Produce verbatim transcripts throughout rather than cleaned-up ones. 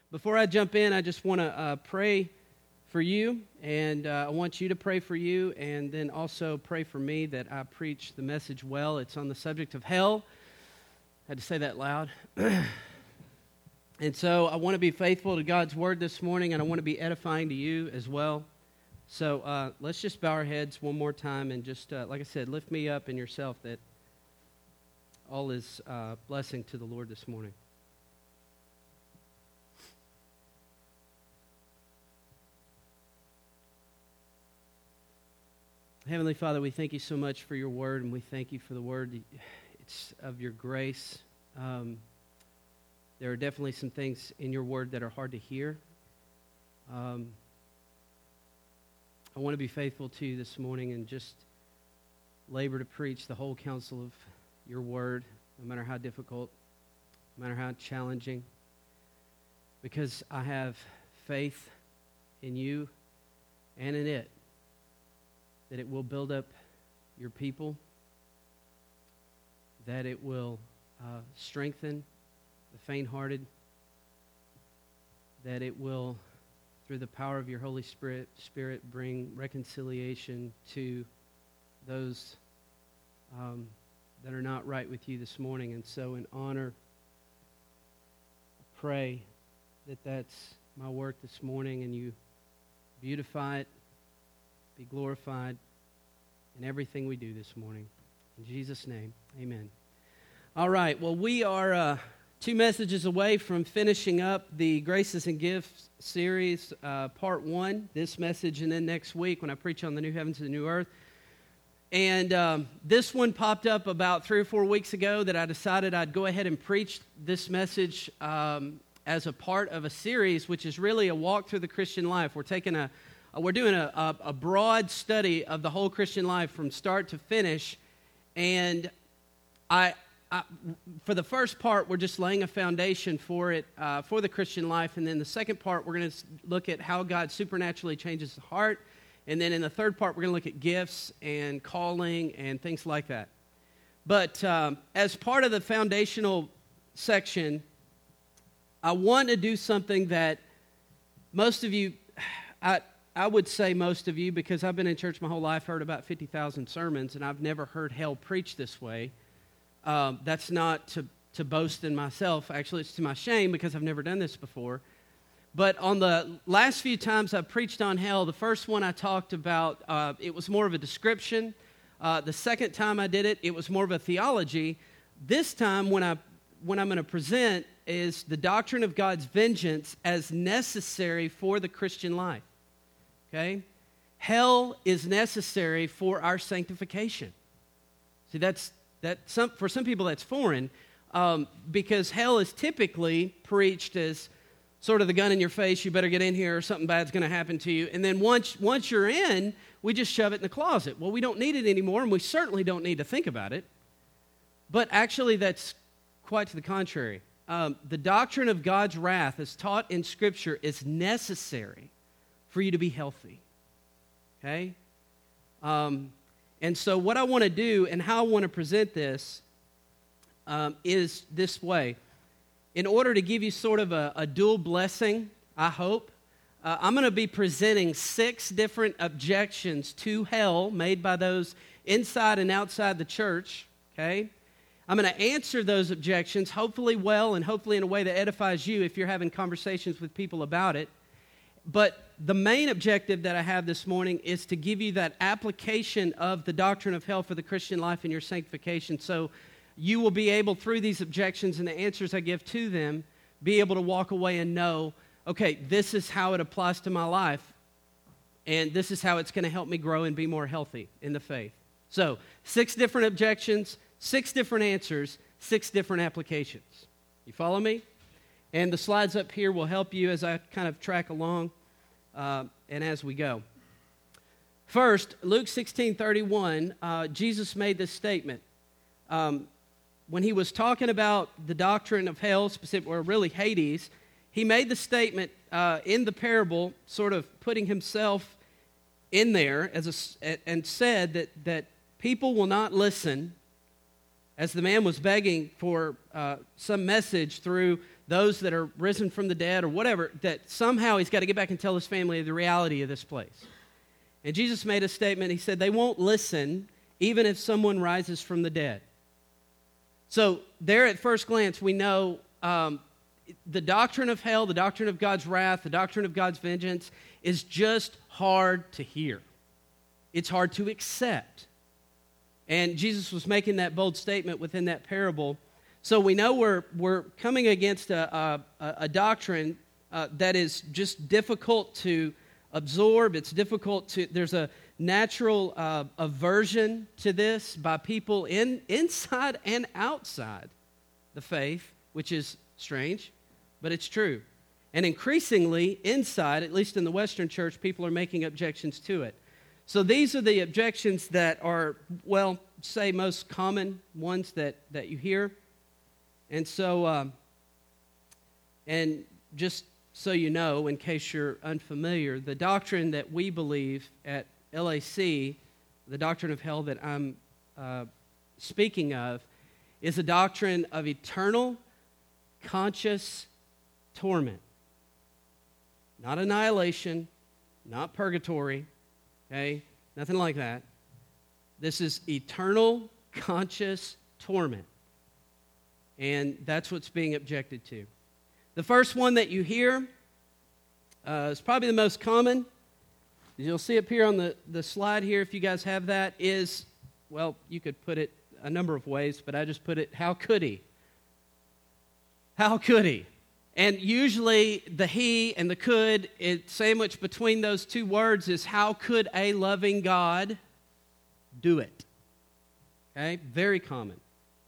Before I jump in, I just want to uh, pray for you, and uh, I want you to pray for you, and then also pray for me that I preach the message well. It's on the subject of hell. I had to say that loud. And so I want to be faithful to God's word this morning, and I want to be edifying to you as well. So uh, let's just bow our heads one more time and just, uh, like I said, lift me up in yourself that all is uh, blessing to the Lord this morning. Heavenly Father, we thank you so much for your word, and we thank you for the word. It's of your grace. Um, there are definitely some things in your word that are hard to hear. Um, I want to be faithful to you this morning and just labor to preach the whole counsel of your word, no matter how difficult, no matter how challenging, because I have faith in you and in it, that it will build up your people, that it will uh, strengthen the faint-hearted, that it will, through the power of your Holy Spirit, Spirit bring reconciliation to those um, that are not right with you this morning. And so in honor, I pray that that's my work this morning, and you beautify it, be glorified in everything we do this morning. In Jesus' name, amen. All right, well, we are uh, two messages away from finishing up the Graces and Gifts series, uh, part one, this message, and then next week when I preach on the new heavens and the new earth. And um, this one popped up about three or four weeks ago that I decided I'd go ahead and preach this message um, as a part of a series, which is really a walk through the Christian life. We're taking a We're doing a, a, a broad study of the whole Christian life from start to finish, and I, I for the first part, we're just laying a foundation for it, uh, for the Christian life, and then the second part, we're going to look at how God supernaturally changes the heart, and then in the third part, we're going to look at gifts and calling and things like that. But um, as part of the foundational section, I want to do something that most of you, I, I would say most of you, because I've been in church my whole life, heard about fifty thousand sermons, and I've never heard hell preached this way. Um, that's not to, to boast in myself. Actually, it's to my shame because I've never done this before. But on the last few times I've preached on hell, the first one I talked about, uh, it was more of a description. Uh, the second time I did it, it was more of a theology. This time, when, I, when I'm going to present, is the doctrine of God's vengeance as necessary for the Christian life. Okay? Hell is necessary for our sanctification. See, that's that. Some for some people that's foreign, um, because hell is typically preached as sort of the gun in your face. You better get in here, or something bad's going to happen to you. And then once once you're in, we just shove it in the closet. Well, we don't need it anymore, and we certainly don't need to think about it. But actually, that's quite to the contrary. Um, the doctrine of God's wrath, as taught in Scripture, is necessary for you to be healthy, okay? Um, and so what I want to do and how I want to present this um, is this way. In order to give you sort of a, a dual blessing, I hope, uh, I'm going to be presenting six different objections to hell made by those inside and outside the church, okay? I'm going to answer those objections, hopefully well and hopefully in a way that edifies you if you're having conversations with people about it. But the main objective that I have this morning is to give you that application of the doctrine of hell for the Christian life and your sanctification, so you will be able, through these objections and the answers I give to them, be able to walk away and know, okay, this is how it applies to my life, and this is how it's going to help me grow and be more healthy in the faith. So, six different objections, six different answers, six different applications. You follow me? And the slides up here will help you as I kind of track along uh, and as we go. First, Luke sixteen thirty-one, uh, Jesus made this statement. Um, when he was talking about the doctrine of hell, specifically, or really Hades, he made the statement uh, in the parable, sort of putting himself in there as a, and said that, that people will not listen, as the man was begging for uh, some message through those that are risen from the dead or whatever, that somehow he's got to get back and tell his family the reality of this place. And Jesus made a statement. He said, they won't listen even if someone rises from the dead. So there at first glance, we know um, the doctrine of hell, the doctrine of God's wrath, the doctrine of God's vengeance is just hard to hear. It's hard to accept. And Jesus was making that bold statement within that parable. So we know we're we're coming against a, a, a doctrine uh, that is just difficult to absorb. It's difficult to, there's a natural uh, aversion to this by people in inside and outside the faith, which is strange, but it's true. And increasingly inside, at least in the Western church, people are making objections to it. So these are the objections that are, well, say most common ones that, that you hear. And so, um, and just so you know, in case you're unfamiliar, the doctrine that we believe at L A C, the doctrine of hell that I'm uh, speaking of, is a doctrine of eternal, conscious torment. Not annihilation, not purgatory, okay? Nothing like that. This is eternal, conscious torment. And that's what's being objected to. The first one that you hear uh, is probably the most common. You'll see up here on the, the slide here, if you guys have that, is, well, you could put it a number of ways, but I just put it, how could he? How could he? And usually the he and the could, it sandwiched between those two words is how could a loving God do it? Okay, very common.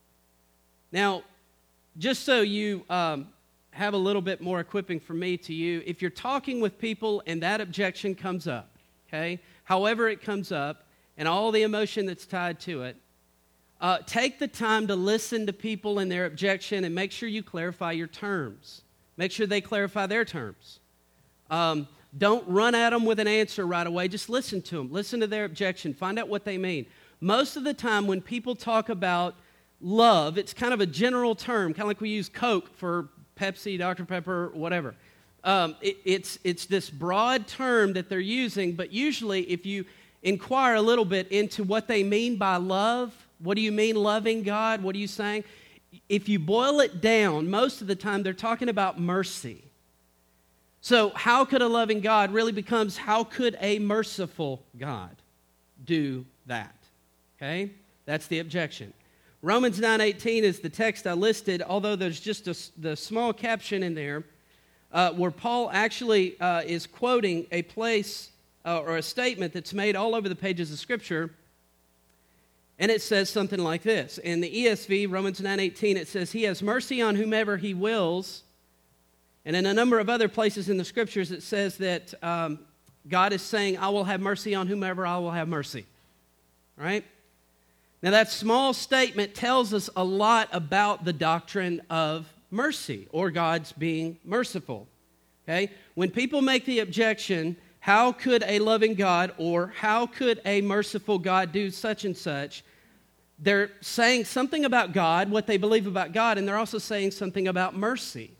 Now, just so you um, have a little bit more equipping from me to you, if you're talking with people and that objection comes up, okay, however it comes up, and all the emotion that's tied to it, uh, take the time to listen to people and their objection and make sure you clarify your terms. Make sure they clarify their terms. Um, don't run at them with an answer right away. Just listen to them. Listen to their objection. Find out what they mean. Most of the time when people talk about love, it's kind of a general term, kind of like we use Coke for Pepsi, Doctor Pepper, whatever. Um, it, it's, it's this broad term that they're using, but usually if you inquire a little bit into what they mean by love, what do you mean loving God? What are you saying? If you boil it down, most of the time they're talking about mercy. So how could a loving God really becomes how could a merciful God do that? Okay? That's the objection. Romans nine eighteen is the text I listed, although there's just a, the small caption in there uh, where Paul actually uh, is quoting a place uh, or a statement that's made all over the pages of Scripture. And it says something like this. In the E S V, Romans nine eighteen, it says, he has mercy on whomever he wills. And in a number of other places in the Scriptures, it says that um, God is saying, I will have mercy on whomever I will have mercy. Right? Now, that small statement tells us a lot about the doctrine of mercy, or God's being merciful. Okay? When people make the objection, how could a loving God or how could a merciful God do such and such? They're saying something about God, what they believe about God, and they're also saying something about mercy.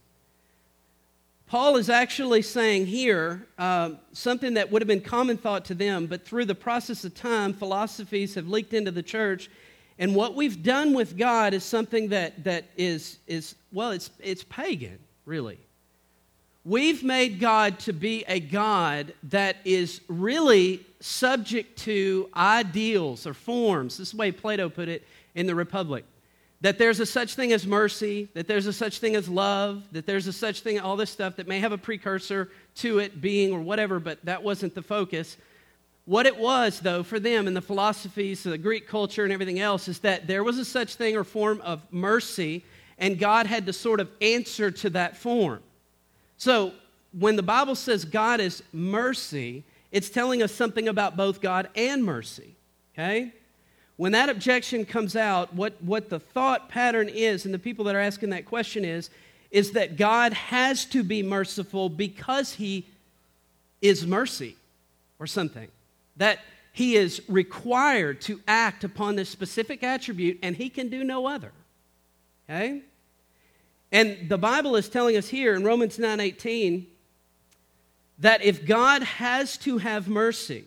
Paul is actually saying here uh, something that would have been common thought to them, but through the process of time, philosophies have leaked into the church, and what we've done with God is something that that is, is well, it's it's pagan, really. We've made God to be a God that is really subject to ideals or forms. This is the way Plato put it in the Republic. That there's a such thing as mercy, that there's a such thing as love, that there's a such thing, all this stuff that may have a precursor to it being or whatever, but that wasn't the focus. What it was, though, for them in the philosophies, the Greek culture and everything else, is that there was a such thing or form of mercy, and God had to sort of answer to that form. So when the Bible says God is mercy, it's telling us something about both God and mercy, okay? When that objection comes out, what, what the thought pattern is, and the people that are asking that question is, is that God has to be merciful because he is mercy or something. That he is required to act upon this specific attribute and he can do no other. Okay? And the Bible is telling us here in Romans nine eighteen that if God has to have mercy,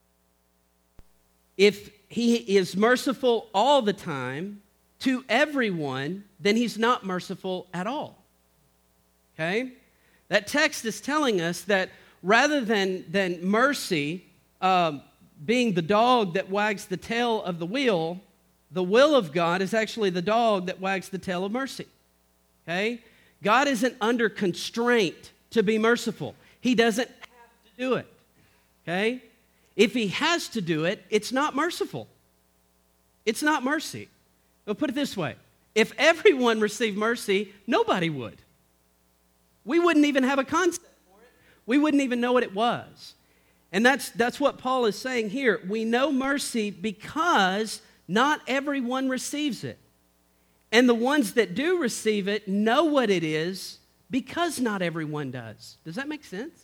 if he is merciful all the time to everyone, then he's not merciful at all. Okay? That text is telling us that rather than, than mercy um, being the dog that wags the tail of the wheel, the will of God is actually the dog that wags the tail of mercy. Okay? God isn't under constraint to be merciful. He doesn't have to do it. Okay? If he has to do it, it's not merciful. It's not mercy. But put it this way. If everyone received mercy, nobody would. We wouldn't even have a concept for it. We wouldn't even know what it was. And that's, that's what Paul is saying here. We know mercy because not everyone receives it. And the ones that do receive it know what it is because not everyone does. Does that make sense?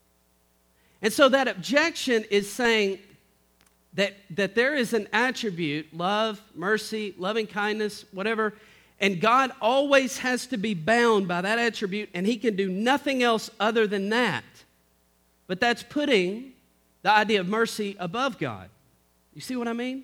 And so that objection is saying that, that there is an attribute, love, mercy, loving kindness, whatever, and God always has to be bound by that attribute, and he can do nothing else other than that. But that's putting the idea of mercy above God. You see what I mean?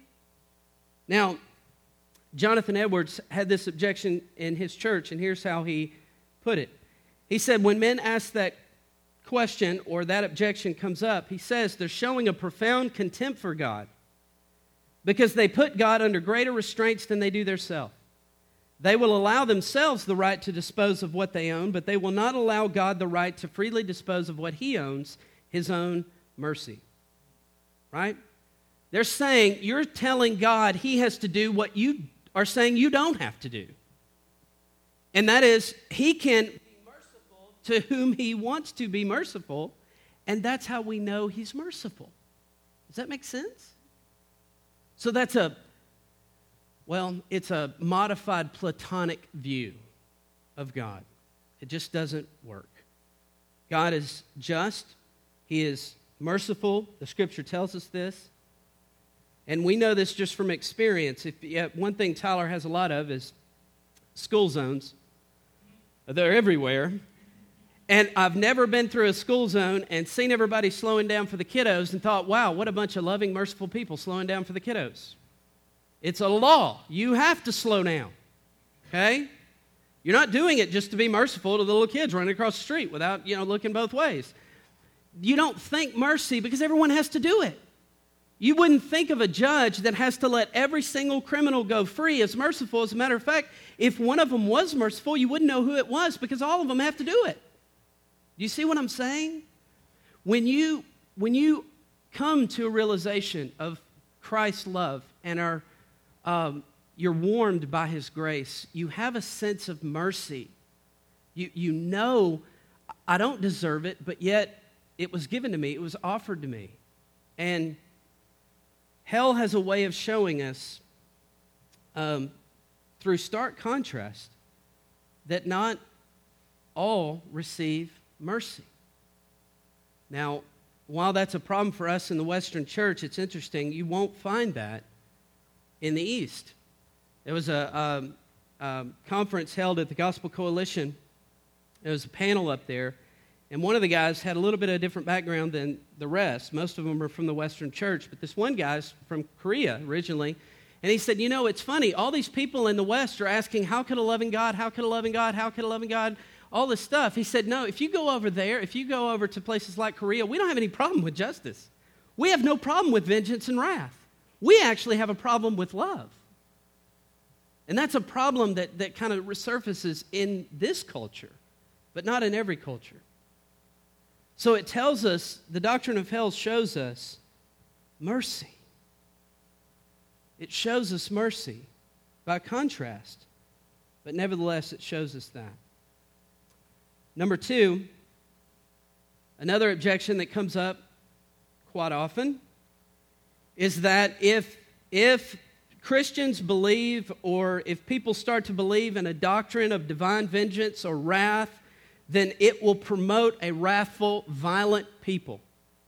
Now, Jonathan Edwards had this objection in his church, and here's how he put it. He said, when men ask that question or that objection comes up, he says they're showing a profound contempt for God because they put God under greater restraints than they do themselves. They will allow themselves the right to dispose of what they own, but they will not allow God the right to freely dispose of what he owns, his own mercy. Right? They're saying you're telling God he has to do what you are saying you don't have to do. And that is, he can be merciful to whom he wants to be merciful, and that's how we know he's merciful. Does that make sense? So that's a, well, it's a modified Platonic view of God. It just doesn't work. God is just. He is merciful. The Scripture tells us this. And we know this just from experience. If yeah, one thing Tyler has a lot of is school zones. They're everywhere. And I've never been through a school zone and seen everybody slowing down for the kiddos and thought, wow, what a bunch of loving, merciful people slowing down for the kiddos. It's a law. You have to slow down. Okay? You're not doing it just to be merciful to the little kids running across the street without, you know, looking both ways. You don't think mercy because everyone has to do it. You wouldn't think of a judge that has to let every single criminal go free as merciful. As a matter of fact, if one of them was merciful, you wouldn't know who it was because all of them have to do it. Do you see what I'm saying? When you, when you come to a realization of Christ's love and are, um, you're warmed by his grace, you have a sense of mercy. You, you know, I don't deserve it, but yet it was given to me. It was offered to me. And hell has a way of showing us, um, through stark contrast, that not all receive mercy. Now, while that's a problem for us in the Western church, it's interesting, you won't find that in the East. There was a, um, a conference held at the Gospel Coalition. There was a panel up there, and one of the guys had a little bit of a different background than the rest. Most of them are from the Western church, but this one guy's from Korea originally, and he said, you know, it's funny, all these people in the West are asking, how could a loving God, how could a loving God, how could a loving God, all this stuff. He said, no, if you go over there, if you go over to places like Korea, we don't have any problem with justice. We have no problem with vengeance and wrath. We actually have a problem with love. And that's a problem that, that kind of resurfaces in this culture, but not in every culture. So it tells us, the doctrine of hell shows us mercy. It shows us mercy by contrast, but nevertheless it shows us that. Number two, another objection that comes up quite often is that if, if Christians believe, or if people start to believe in a doctrine of divine vengeance or wrath, then it will promote a wrathful, violent people.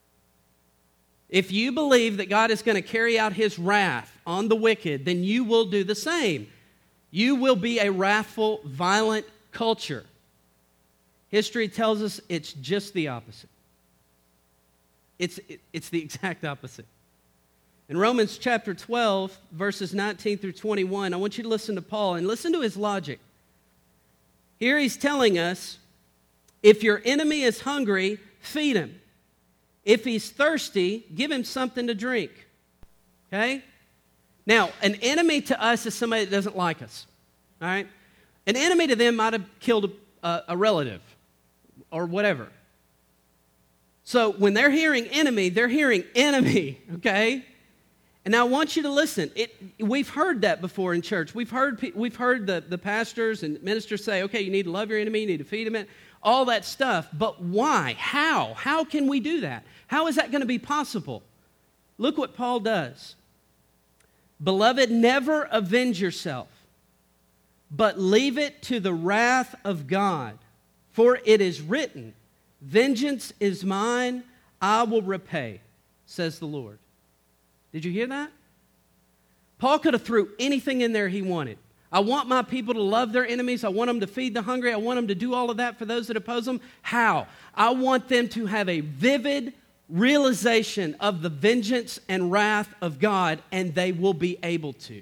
If you believe that God is going to carry out his wrath on the wicked, then you will do the same. You will be a wrathful, violent culture. History tells us it's just the opposite. It's, it, it's the exact opposite. In Romans chapter twelve, verses nineteen through twenty-one, I want you to listen to Paul and listen to his logic. Here he's telling us, if your enemy is hungry, feed him. If he's thirsty, give him something to drink. Okay? Now, an enemy to us is somebody that doesn't like us. All right? An enemy to them might have killed a, a relative or whatever. So when they're hearing enemy, they're hearing enemy, okay? And now I want you to listen. It, we've heard that before in church. We've heard we've heard the, the pastors and ministers say, okay, you need to love your enemy, you need to feed him, all that stuff. But why? How? How can we do that? How is that going to be possible? Look what Paul does. Beloved, never avenge yourself, but leave it to the wrath of God. For it is written, vengeance is mine, I will repay, says the Lord. Did you hear that? Paul could have threw anything in there he wanted. I want my people to love their enemies. I want them to feed the hungry. I want them to do all of that for those that oppose them. How? I want them to have a vivid realization of the vengeance and wrath of God, and they will be able to.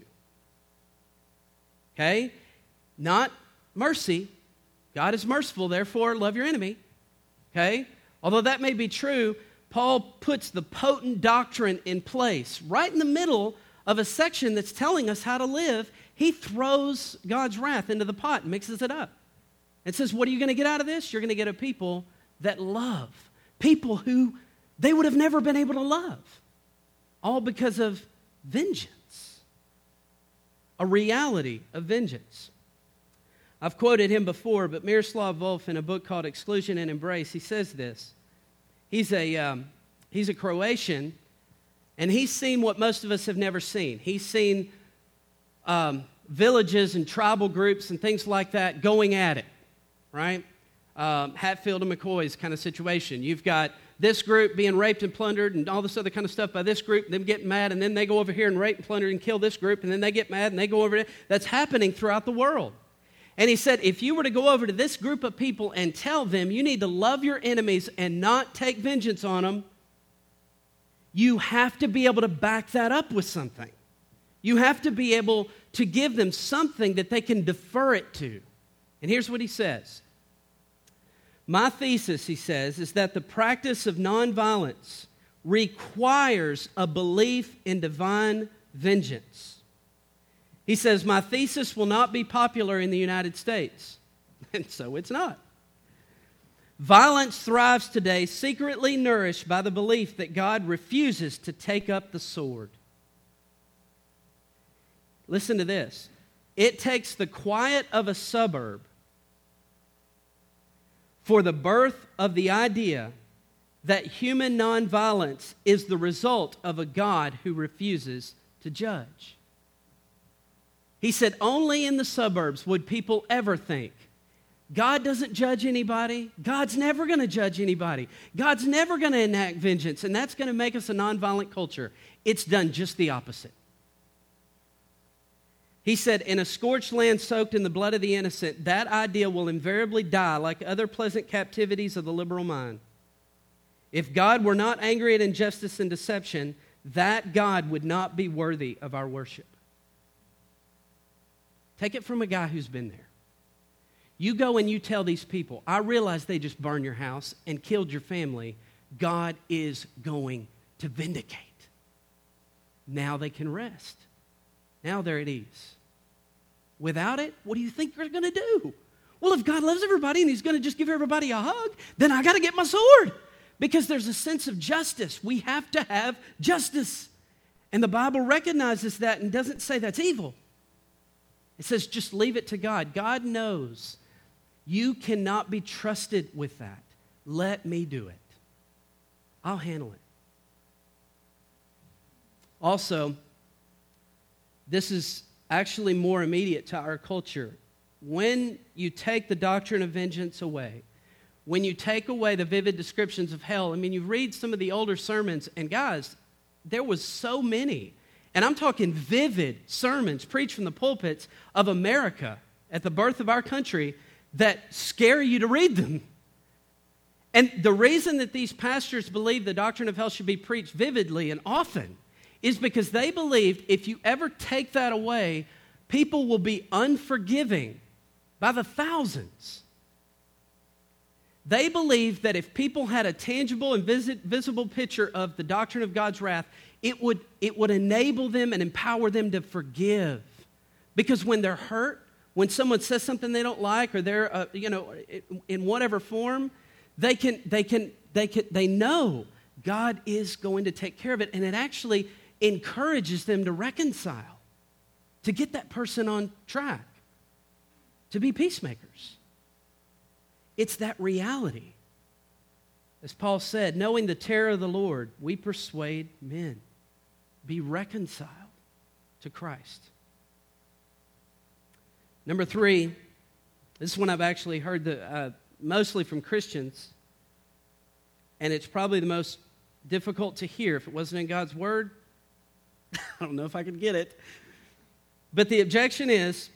Okay? Not mercy. God is merciful, therefore love your enemy. Okay? Although that may be true, Paul puts the potent doctrine in place right in the middle of a section that's telling us how to live. He throws God's wrath into the pot and mixes it up. And says, what are you going to get out of this? You're going to get a people that love. People who they would have never been able to love. All because of vengeance. A reality of vengeance. I've quoted him before, but Miroslav Volf, in a book called Exclusion and Embrace, he says this. He's a, um, he's a Croatian, and he's seen what most of us have never seen. He's seen um, villages and tribal groups and things like that going at it, right? Um, Hatfield and McCoy's kind of situation. You've got this group being raped and plundered and all this other kind of stuff by this group, them getting mad, and then they go over here and rape and plunder and kill this group, and then they get mad and they go over there. That's happening throughout the world. And he said, if you were to go over to this group of people and tell them you need to love your enemies and not take vengeance on them, you have to be able to back that up with something. You have to be able to give them something that they can defer it to. And here's what he says. My thesis, he says, is that the practice of nonviolence requires a belief in divine vengeance. He says, my thesis will not be popular in the United States. And so it's not. Violence thrives today, secretly nourished by the belief that God refuses to take up the sword. Listen to this. It takes the quiet of a suburb for the birth of the idea that human nonviolence is the result of a God who refuses to judge. He said, only in the suburbs would people ever think, God doesn't judge anybody. God's never going to judge anybody. God's never going to enact vengeance, and that's going to make us a nonviolent culture. It's done just the opposite. He said, in a scorched land soaked in the blood of the innocent, that idea will invariably die like other pleasant captivities of the liberal mind. If God were not angry at injustice and deception, that God would not be worthy of our worship. Take it from a guy who's been there. You go and you tell these people, I realize they just burned your house and killed your family. God is going to vindicate. Now they can rest. Now they're at ease. Without it, what do you think you're going to do? Well, if God loves everybody and he's going to just give everybody a hug, then I got to get my sword. Because there's a sense of justice. We have to have justice. And the Bible recognizes that and doesn't say that's evil. It says just leave it to God. God knows you cannot be trusted with that. Let me do it. I'll handle it. Also, this is actually more immediate to our culture. When you take the doctrine of vengeance away, when you take away the vivid descriptions of hell, I mean, you read some of the older sermons, and guys, there was so many. And I'm talking vivid sermons preached from the pulpits of America at the birth of our country that scare you to read them. And the reason that these pastors believe the doctrine of hell should be preached vividly and often is because they believed if you ever take that away, people will be unforgiving by the thousands. They believed that if people had a tangible and vis- visible picture of the doctrine of God's wrath, it would, it would enable them and empower them to forgive. Because when they're hurt, when someone says something they don't like, or they're, uh, you know, in whatever form, they can, they can, they can, they know God is going to take care of it, and it actually encourages them to reconcile, to get that person on track, to be peacemakers. It's that reality. As Paul said, knowing the terror of the Lord, we persuade men. Be reconciled to Christ. Number three, this is one I've actually heard the, uh, mostly from Christians, and it's probably the most difficult to hear. If it wasn't in God's Word, I don't know if I could get it. But the objection is,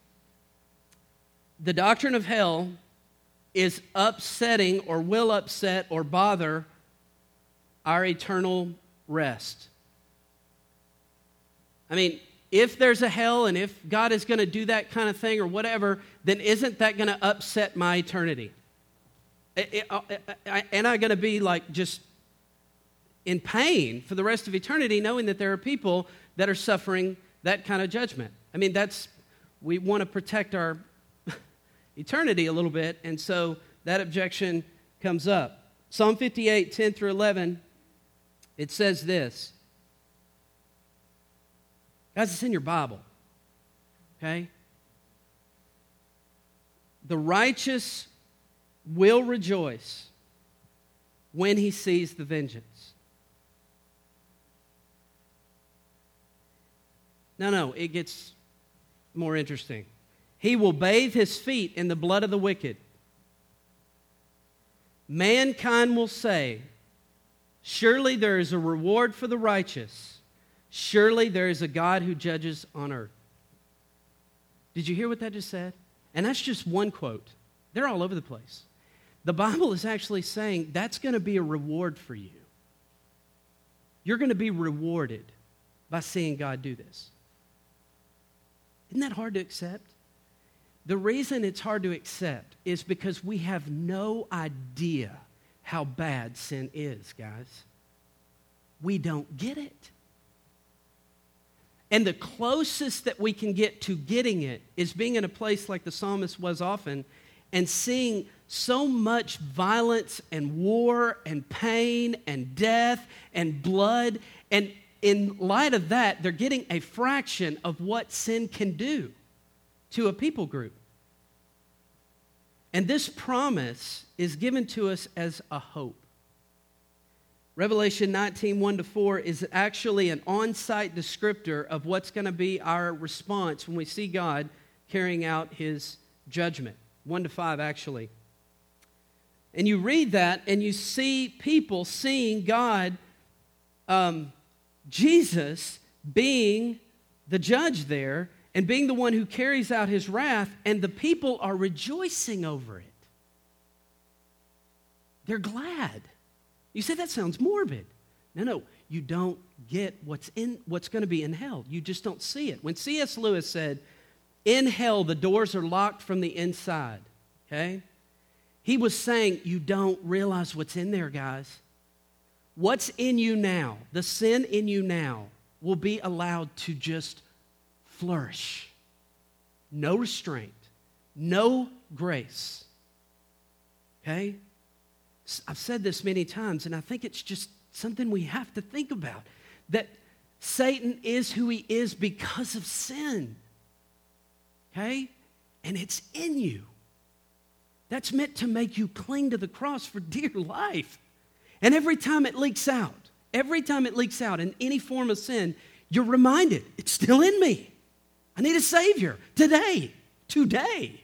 the doctrine of hell is upsetting or will upset or bother our eternal rest. I mean, if there's a hell and if God is going to do that kind of thing or whatever, then isn't that going to upset my eternity? Am I going to be like just in pain for the rest of eternity knowing that there are people that are suffering that kind of judgment? I mean, that's, we want to protect our eternity a little bit, and so that objection comes up. Psalm fifty-eight, ten through eleven, it says this. Guys, it's in your Bible, okay? The righteous will rejoice when he sees the vengeance. No, no, it gets more interesting. He will bathe his feet in the blood of the wicked. Mankind will say, surely there is a reward for the righteous. Surely there is a God who judges on earth. Did you hear what that just said? And that's just one quote. They're all over the place. The Bible is actually saying that's going to be a reward for you. You're going to be rewarded by seeing God do this. Isn't that hard to accept? The reason it's hard to accept is because we have no idea how bad sin is, guys. We don't get it. And the closest that we can get to getting it is being in a place like the psalmist was often and seeing so much violence and war and pain and death and blood. And in light of that, they're getting a fraction of what sin can do to a people group. And this promise is given to us as a hope. Revelation nineteen, one to four is actually an on-site descriptor of what's going to be our response when we see God carrying out his judgment. one to five, actually. And you read that and you see people seeing God, um, Jesus, being the judge there and being the one who carries out his wrath, and the people are rejoicing over it. They're glad. You say, that sounds morbid. No, no, you don't get what's in what's going to be in hell. You just don't see it. When C S Lewis said, in hell, the doors are locked from the inside, okay? He was saying, you don't realize what's in there, guys. What's in you now, the sin in you now, will be allowed to just flourish. No restraint, no grace, okay? I've said this many times, and I think it's just something we have to think about, that Satan is who he is because of sin, okay? And it's in you. That's meant to make you cling to the cross for dear life. And every time it leaks out, every time it leaks out in any form of sin, you're reminded, it's still in me. I need a Savior today, today.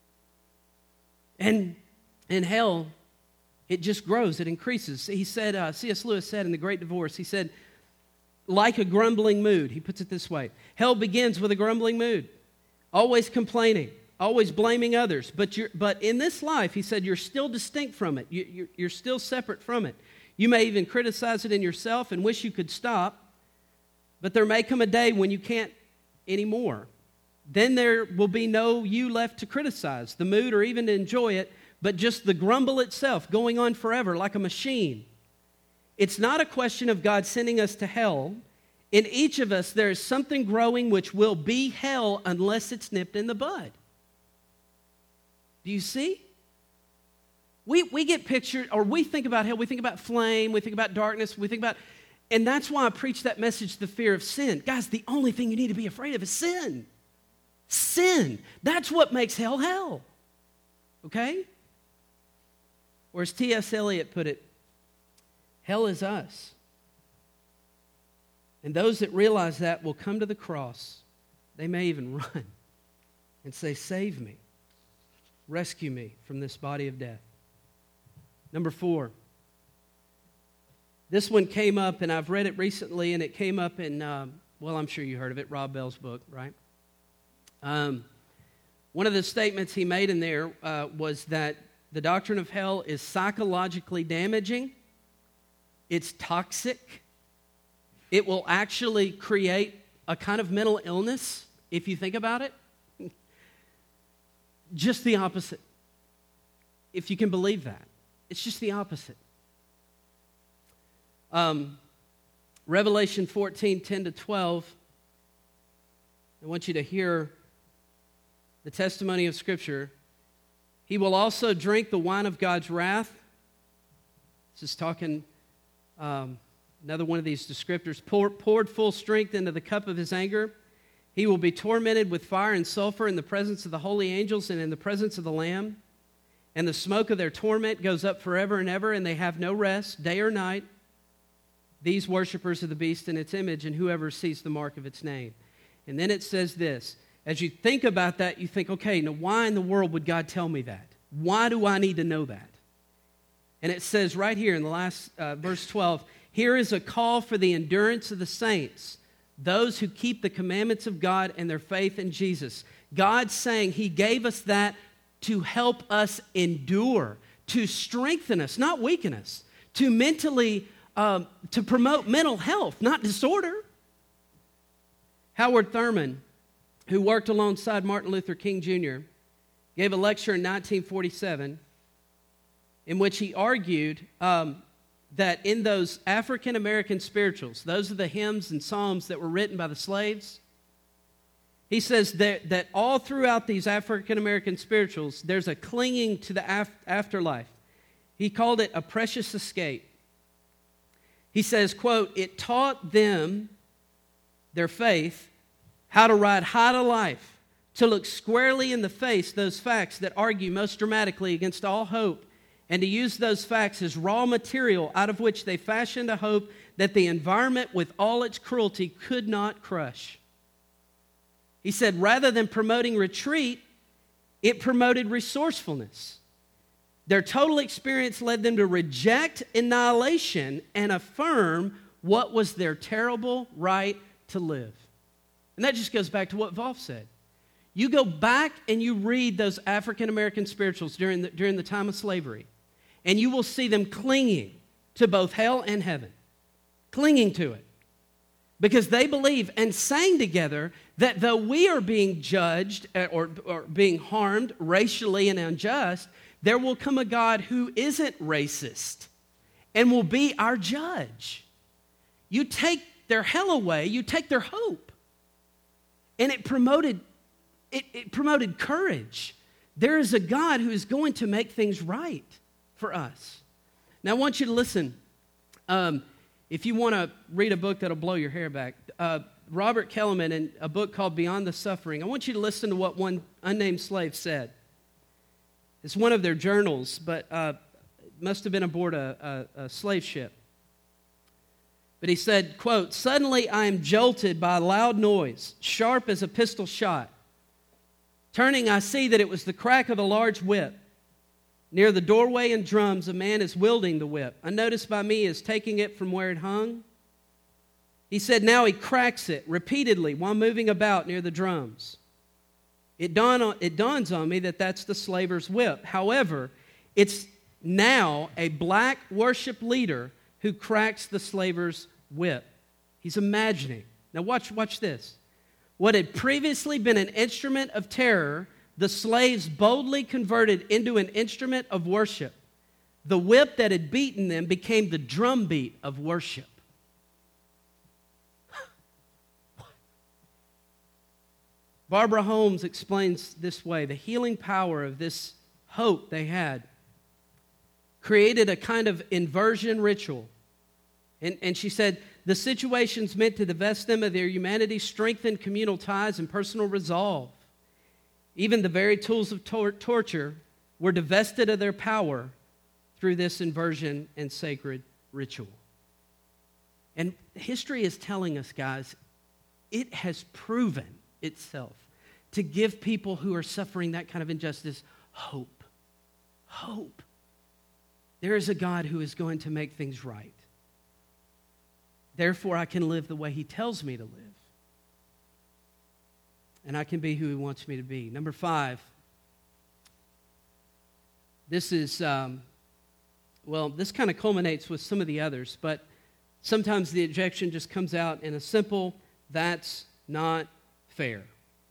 And in hell, it just grows, it increases. He said, uh, C S Lewis said in The Great Divorce, he said, like a grumbling mood, he puts it this way, hell begins with a grumbling mood, always complaining, always blaming others. But you're, but in this life, he said, you're still distinct from it. You, you're, you're still separate from it. You may even criticize it in yourself and wish you could stop, but there may come a day when you can't anymore. Then there will be no you left to criticize, the mood, or even to enjoy it, but just the grumble itself going on forever like a machine. It's not a question of God sending us to hell. In each of us, there is something growing which will be hell unless it's nipped in the bud. Do you see? We, we get pictured, or we think about hell, we think about flame, we think about darkness, we think about, and that's why I preach that message, the fear of sin. Guys, the only thing you need to be afraid of is sin. Sin. That's what makes hell hell. Okay? Or as T S Eliot put it, hell is us. And those that realize that will come to the cross. They may even run and say, save me. Rescue me from this body of death. Number four. This one came up, and I've read it recently, and it came up in, um, well, I'm sure you heard of it, Rob Bell's book, right? Um, one of the statements he made in there uh, was that the doctrine of hell is psychologically damaging. It's toxic. It will actually create a kind of mental illness, if you think about it. Just the opposite. If you can believe that. It's just the opposite. Um, Revelation fourteen, ten to twelve. I want you to hear the testimony of Scripture. He will also drink the wine of God's wrath. This is talking, um, another one of these descriptors. Pour, poured full strength into the cup of his anger. He will be tormented with fire and sulfur in the presence of the holy angels and in the presence of the Lamb. And the smoke of their torment goes up forever and ever, and they have no rest, day or night, these worshipers of the beast and its image, and whoever sees the mark of its name. And then it says this. As you think about that, you think, okay, now why in the world would God tell me that? Why do I need to know that? And it says right here in the last uh, verse twelve, here is a call for the endurance of the saints, those who keep the commandments of God and their faith in Jesus. God's saying he gave us that to help us endure, to strengthen us, not weaken us, to mentally, um, to promote mental health, not disorder. Howard Thurman, who worked alongside Martin Luther King Junior, gave a lecture in nineteen forty-seven in which he argued um, that in those African-American spirituals, those are the hymns and psalms that were written by the slaves, he says that, that all throughout these African-American spirituals, there's a clinging to the af- afterlife. He called it a precious escape. He says, quote, it taught them, their faith, how to ride high to life, to look squarely in the face those facts that argue most dramatically against all hope, and to use those facts as raw material out of which they fashioned a hope that the environment with all its cruelty could not crush. He said, rather than promoting retreat, it promoted resourcefulness. Their total experience led them to reject annihilation and affirm what was their terrible right to live. And that just goes back to what Volf said. You go back and you read those African-American spirituals during the, during the time of slavery, and you will see them clinging to both hell and heaven, clinging to it. Because they believe and sang together that though we are being judged or, or being harmed racially and unjust, there will come a God who isn't racist and will be our judge. You take their hell away, you take their hope. And it promoted, it, it promoted courage. There is a God who is going to make things right for us. Now I want you to listen. Um, If you want to read a book that'll blow your hair back, uh, Robert Kellerman in a book called Beyond the Suffering, I want you to listen to what one unnamed slave said. It's one of their journals, but uh, it must have been aboard a, a, a slave ship. But he said, quote, suddenly I am jolted by a loud noise, sharp as a pistol shot. Turning, I see that it was the crack of a large whip. Near the doorway and drums, a man is wielding the whip. Unnoticed by me is taking it from where it hung. He said now he cracks it repeatedly while moving about near the drums. It, dawn on, it dawns on me that that's the slaver's whip. However, it's now a black worship leader who cracks the slaver's whip. He's imagining. Now watch, watch this. What had previously been an instrument of terror, the slaves boldly converted into an instrument of worship. The whip that had beaten them became the drumbeat of worship. Barbara Holmes explains this way: the healing power of this hope they had created a kind of inversion ritual. And, and she said, the situations meant to divest them of their humanity strengthened communal ties and personal resolve. Even the very tools of tor- torture were divested of their power through this inversion and sacred ritual. And history is telling us, guys, it has proven itself to give people who are suffering that kind of injustice hope. Hope. There is a God who is going to make things right. Therefore, I can live the way He tells me to live. And I can be who He wants me to be. Number five, this is, um, well, this kind of culminates with some of the others, but sometimes the objection just comes out in a simple, that's not fair.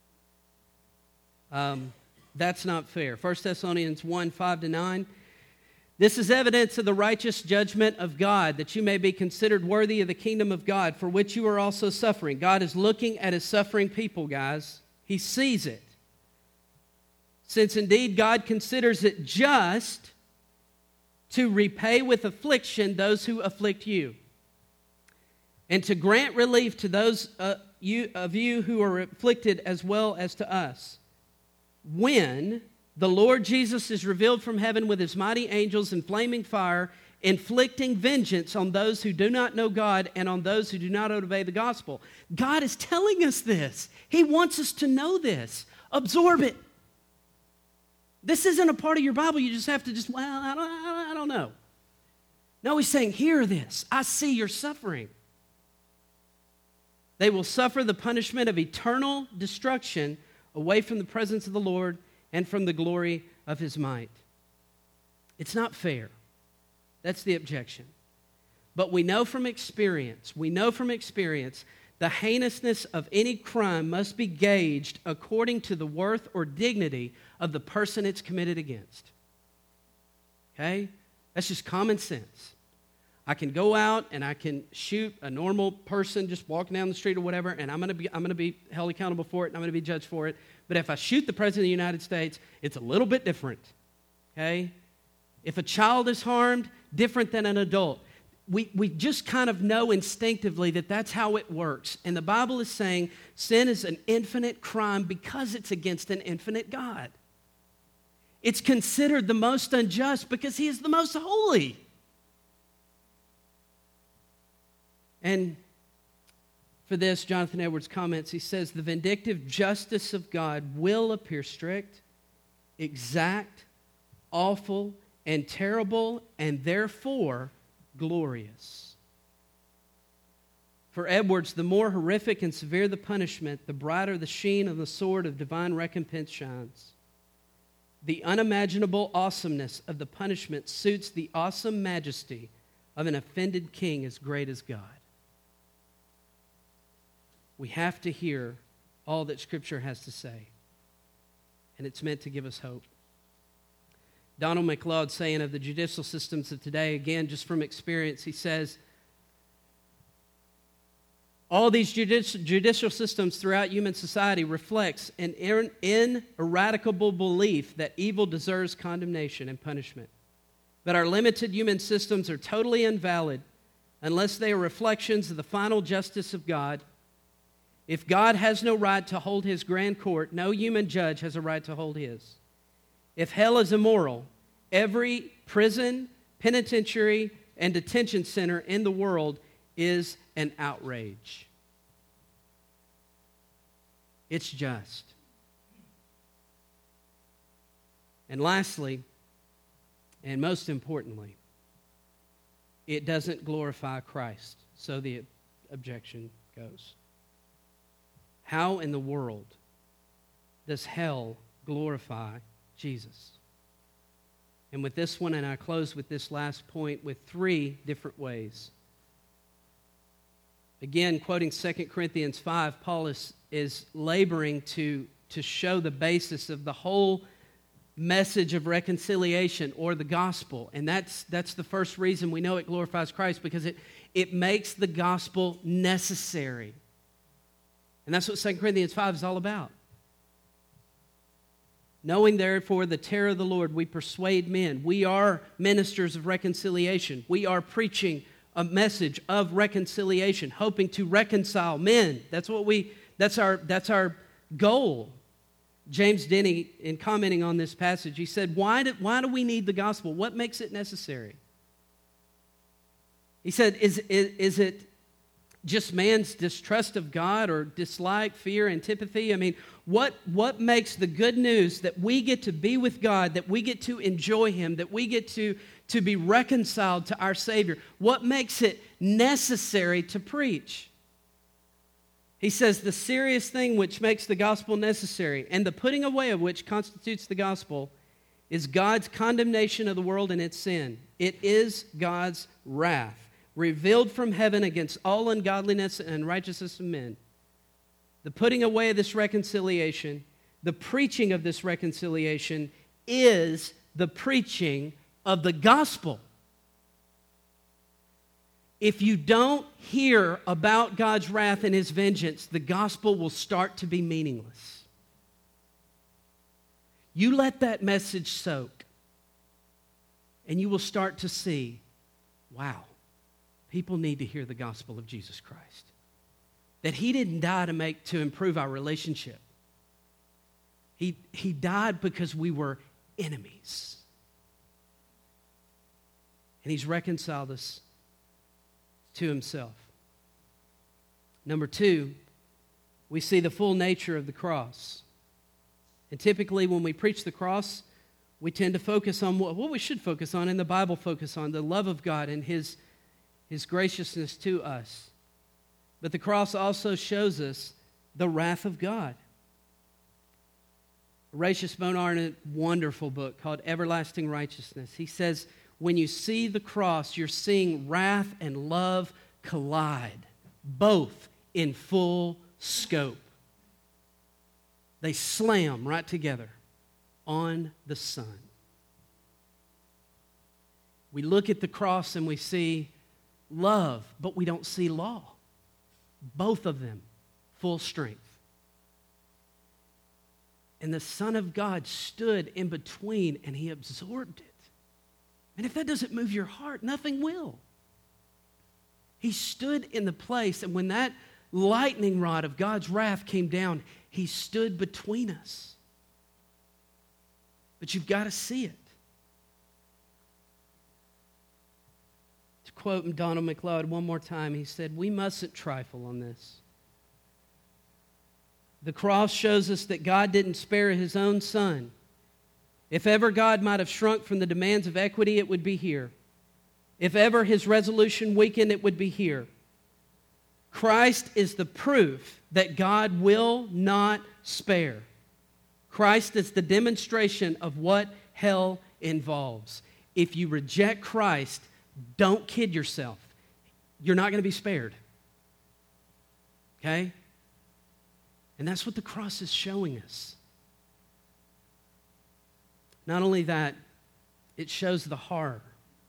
Um, that's not fair. First Thessalonians one, five to nine. This is evidence of the righteous judgment of God, that you may be considered worthy of the kingdom of God, for which you are also suffering. God is looking at His suffering people, guys. He sees it. Since indeed God considers it just to repay with affliction those who afflict you, and to grant relief to those uh, you, of you who are afflicted as well as to us, when the Lord Jesus is revealed from heaven with His mighty angels in flaming fire, inflicting vengeance on those who do not know God and on those who do not obey the gospel. God is telling us this. He wants us to know this. Absorb it. This isn't a part of your Bible you just have to just, well, I don't, I don't know. No, He's saying, hear this. I see your suffering. They will suffer the punishment of eternal destruction away from the presence of the Lord and from the glory of His might. It's not fair. That's the objection. But we know from experience, we know from experience, the heinousness of any crime must be gauged according to the worth or dignity of the person it's committed against. Okay? That's just common sense. I can go out and I can shoot a normal person just walking down the street or whatever, and I'm going to be I'm going to be held accountable for it, and I'm going to be judged for it. But if I shoot the President of the United States, it's a little bit different. Okay? If a child is harmed, different than an adult. We, we just kind of know instinctively that that's how it works. And the Bible is saying sin is an infinite crime because it's against an infinite God. It's considered the most unjust because He is the most holy. And for this, Jonathan Edwards comments, he says, the vindictive justice of God will appear strict, exact, awful, and terrible, and therefore glorious. For Edwards, the more horrific and severe the punishment, the brighter the sheen of the sword of divine recompense shines. The unimaginable awesomeness of the punishment suits the awesome majesty of an offended king as great as God. We have to hear all that Scripture has to say, and it's meant to give us hope. Donald McLeod, saying of the judicial systems of today, again, just from experience, he says, all these judici- judicial systems throughout human society reflects an in- ineradicable belief that evil deserves condemnation and punishment. But our limited human systems are totally invalid unless they are reflections of the final justice of God. If God has no right to hold His grand court, no human judge has a right to hold His. If hell is immoral, every prison, penitentiary, and detention center in the world is an outrage. It's just. And lastly, and most importantly, it doesn't glorify Christ. So the objection goes. How in the world does hell glorify Jesus? And with this one, and I close with this last point, with three different ways. Again, quoting Second Corinthians five, Paul is, is laboring to, to show the basis of the whole message of reconciliation or the gospel. And that's, that's the first reason we know it glorifies Christ, because it, it makes the gospel necessary. And that's what Second Corinthians five is all about. Knowing therefore the terror of the Lord, we persuade men. We are ministers of reconciliation. We are preaching a message of reconciliation, hoping to reconcile men. That's what we, that's our, that's our goal. James Denny, in commenting on this passage, he said, why do, why do we need the gospel? What makes it necessary? He said, is, is, is it just man's distrust of God or dislike, fear, antipathy? I mean, what, what makes the good news that we get to be with God, that we get to enjoy Him, that we get to, to be reconciled to our Savior, what makes it necessary to preach? He says, the serious thing which makes the gospel necessary and the putting away of which constitutes the gospel is God's condemnation of the world and its sin. It is God's wrath, revealed from heaven against all ungodliness and unrighteousness of men. The putting away of this reconciliation, the preaching of this reconciliation, is the preaching of the gospel. If you don't hear about God's wrath and His vengeance, the gospel will start to be meaningless. You let that message soak, and you will start to see, wow, people need to hear the gospel of Jesus Christ. That He didn't die to make to improve our relationship. He, he died because we were enemies. And He's reconciled us to Himself. Number two, we see the full nature of the cross. And typically when we preach the cross, we tend to focus on what, what we should focus on, and the Bible focus on, the love of God and His, His graciousness to us. But the cross also shows us the wrath of God. Horatius Bonar, in a wonderful book called Everlasting Righteousness, he says, when you see the cross, you're seeing wrath and love collide, both in full scope. They slam right together on the Son. We look at the cross and we see love, but we don't see law. Both of them, full strength. And the Son of God stood in between and He absorbed it. And if that doesn't move your heart, nothing will. He stood in the place, and when that lightning rod of God's wrath came down, He stood between us. But you've got to see it. To quote Donald McLeod one more time, he said, we mustn't trifle on this. The cross shows us that God didn't spare His own Son. If ever God might have shrunk from the demands of equity, it would be here. If ever His resolution weakened, it would be here. Christ is the proof that God will not spare. Christ is the demonstration of what hell involves. If you reject Christ, don't kid yourself. You're not going to be spared. Okay? And that's what the cross is showing us. Not only that, it shows the horror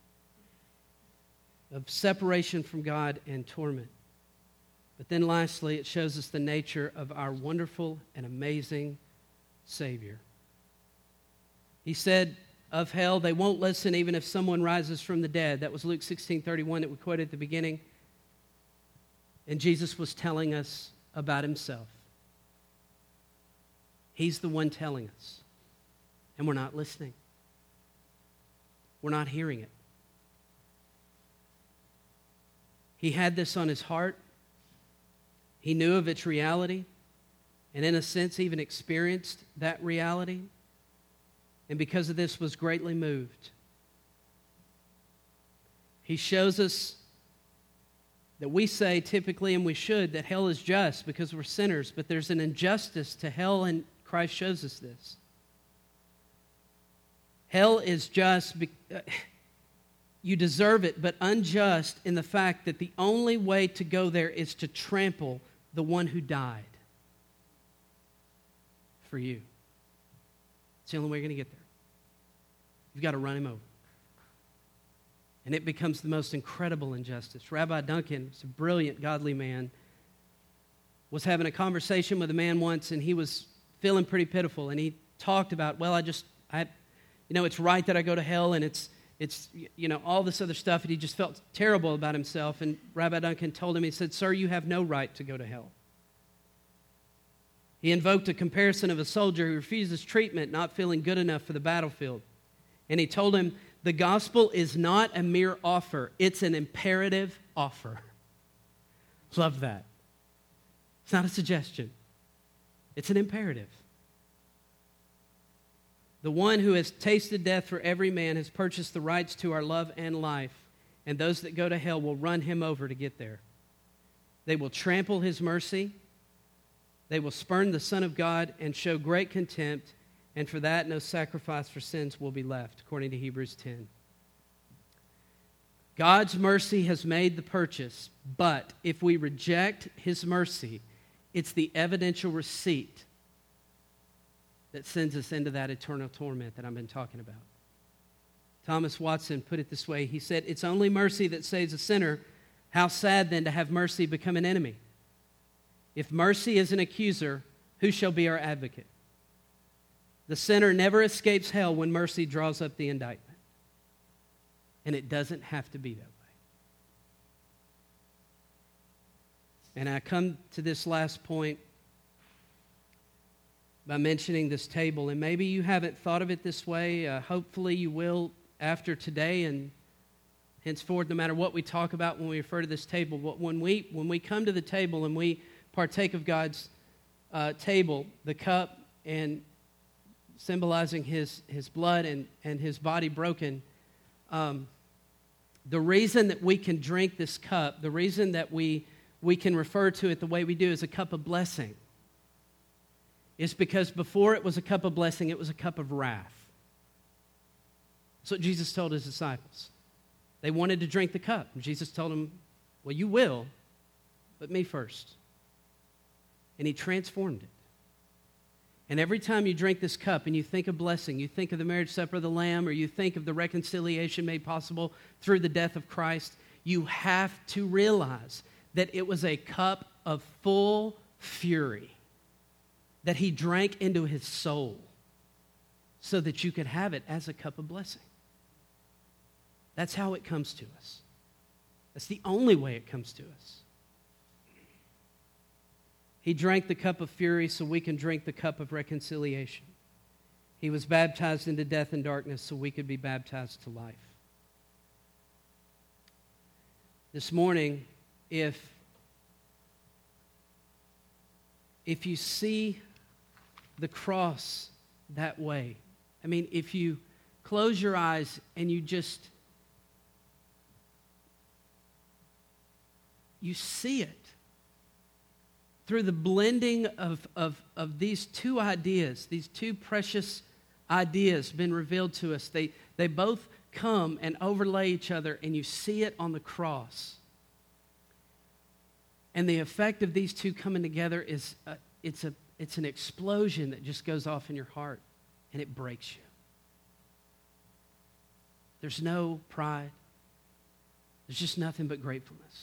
of separation from God and torment. But then lastly, it shows us the nature of our wonderful and amazing Savior. He said of hell, they won't listen even if someone rises from the dead. That was Luke sixteen thirty-one that we quoted at the beginning. And Jesus was telling us about Himself. He's the one telling us. And we're not listening. We're not hearing it. He had this on His heart. He knew of its reality, and in a sense even experienced that reality, and because of this was greatly moved. He shows us that we say typically, and we should, that hell is just because we're sinners, but there's an injustice to hell and Christ shows us this. Hell is just, you deserve it, but unjust in the fact that the only way to go there is to trample the one who died for you. It's the only way you're going to get there. You've got to run him over. And it becomes the most incredible injustice. Rabbi Duncan, who's a brilliant, godly man, was having a conversation with a man once, and he was feeling pretty pitiful. And he talked about, well, I just, I, you know, it's right that I go to hell, and it's, it's, you know, all this other stuff. And he just felt terrible about himself. And Rabbi Duncan told him, he said, sir, you have no right to go to hell. He invoked a comparison of a soldier who refuses treatment, not feeling good enough for the battlefield. And he told him, the gospel is not a mere offer. It's an imperative offer. Love that. It's not a suggestion. It's an imperative. The one who has tasted death for every man has purchased the rights to our love and life, and those that go to hell will run him over to get there. They will trample his mercy. They will spurn the Son of God and show great contempt, and for that no sacrifice for sins will be left, according to Hebrews ten. God's mercy has made the purchase, but if we reject his mercy, it's the evidential receipt that sends us into that eternal torment that I've been talking about. Thomas Watson put it this way. He said, it's only mercy that saves a sinner. How sad then to have mercy become an enemy. If mercy is an accuser, who shall be our advocate? The sinner never escapes hell when mercy draws up the indictment. And it doesn't have to be that way. And I come to this last point by mentioning this table. And maybe you haven't thought of it this way. Uh, hopefully you will after today and henceforth, no matter what we talk about when we refer to this table. But when we, when we come to the table and we partake of God's uh, table, the cup, and symbolizing his, his blood and, and his body broken, um, the reason that we can drink this cup, the reason that we, we can refer to it the way we do as a cup of blessing, is because before it was a cup of blessing, it was a cup of wrath. That's what Jesus told his disciples. They wanted to drink the cup. And Jesus told them, well, you will, but me first. And he transformed it. And every time you drink this cup and you think of blessing, you think of the marriage supper of the Lamb, or you think of the reconciliation made possible through the death of Christ, you have to realize that it was a cup of full fury that he drank into his soul so that you could have it as a cup of blessing. That's how it comes to us. That's the only way it comes to us. He drank the cup of fury so we can drink the cup of reconciliation. He was baptized into death and darkness so we could be baptized to life. This morning, if, if you see the cross that way, I mean, if you close your eyes and you just, you see it, through the blending of, of, of these two ideas, these two precious ideas been revealed to us. They, they both come and overlay each other, and you see it on the cross. And the effect of these two coming together is a, it's, a, it's an explosion that just goes off in your heart, and it breaks you. There's no pride. There's just nothing but gratefulness.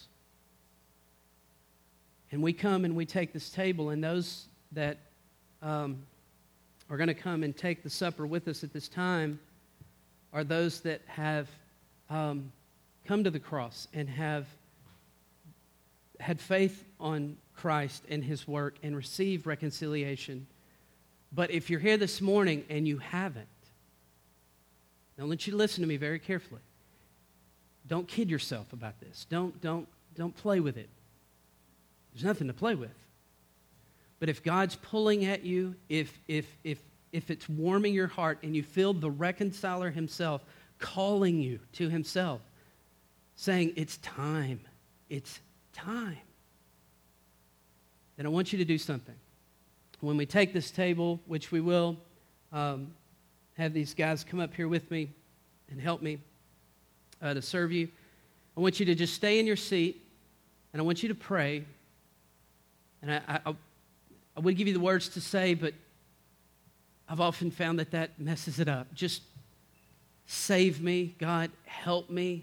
And we come and we take this table, and those that um, are going to come and take the supper with us at this time are those that have um, come to the cross and have had faith on Christ and his work and received reconciliation. But if you're here this morning and you haven't, I want you to listen to me very carefully. Don't kid yourself about this. Don't, don't, don't play with it. There's nothing to play with. But if God's pulling at you, if, if, if, if it's warming your heart and you feel the reconciler himself calling you to himself, saying, it's time, it's time, then I want you to do something. when we take this table, which we will, um, have these guys come up here with me and help me uh, to serve you. I want you to just stay in your seat, and I want you to pray. And I, I, I would give you the words to say, but I've often found that that messes it up. Just save me, God, help me,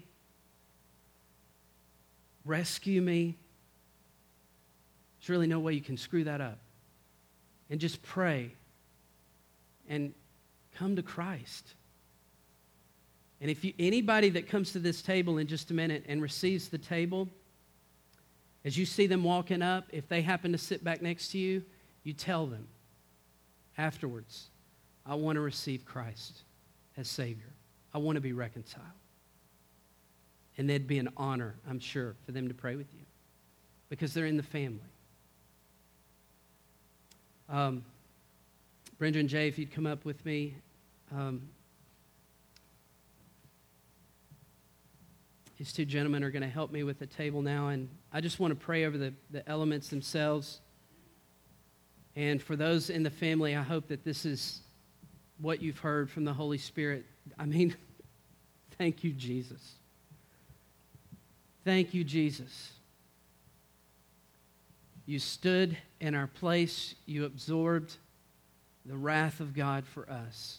rescue me. There's really no way you can screw that up. And just pray and come to Christ. And if you, anybody that comes to this table in just a minute and receives the table, as you see them walking up, if they happen to sit back next to you, you tell them afterwards, I want to receive Christ as Savior. I want to be reconciled. And it'd be an honor, I'm sure, for them to pray with you because they're in the family. Um, Brenda and Jay, if you'd come up with me. Um, these two gentlemen are going to help me with the table now, and I just want to pray over the, the elements themselves. And for those in the family, I hope that this is what you've heard from the Holy Spirit. I mean, thank you, Jesus. Thank you, Jesus. You stood in our place. You absorbed the wrath of God for us.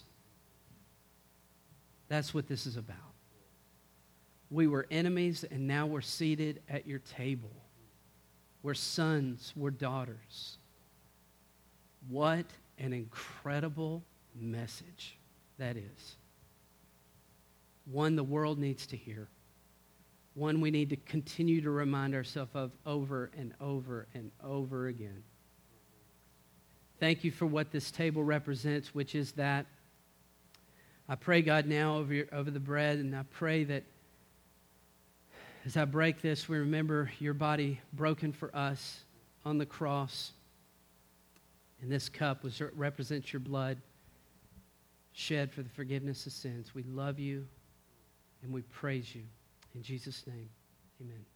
That's what this is about. We were enemies, and now we're seated at your table. We're sons, we're daughters. What an incredible message that is. One the world needs to hear. One we need to continue to remind ourselves of over and over and over again. Thank you for what this table represents, which is that. I pray, God, now over, your, over the bread, and I pray that as I break this, we remember your body broken for us on the cross. And this cup was, represents your blood shed for the forgiveness of sins. We love you and we praise you. In Jesus' name, amen.